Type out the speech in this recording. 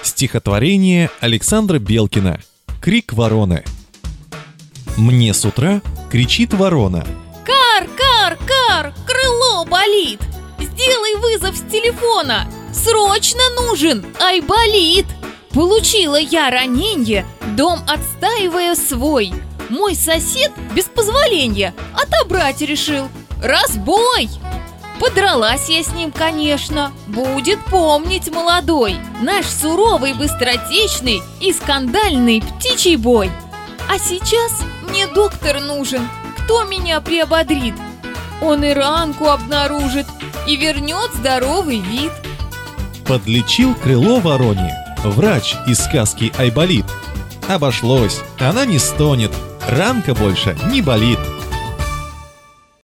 Стихотворение Александра Белкина. Крик вороны. Мне с утра кричит ворона: Кар, кар, кар, крыло болит. Сделай вызов с телефона. Срочно нужен айболит. Получила я раненье, дом отстаивая свой. Мой сосед без позволения отобрать решил. Разбой! Подралась я с ним, конечно. Будет помнить молодой наш суровый, быстротечный и скандальный птичий бой. А сейчас мне доктор нужен, кто меня приободрит. Он и ранку обнаружит, и вернет здоровый вид. Подлечил крыло вороне врач из сказки Айболит. Обошлось, она не стонет, ранка больше не болит.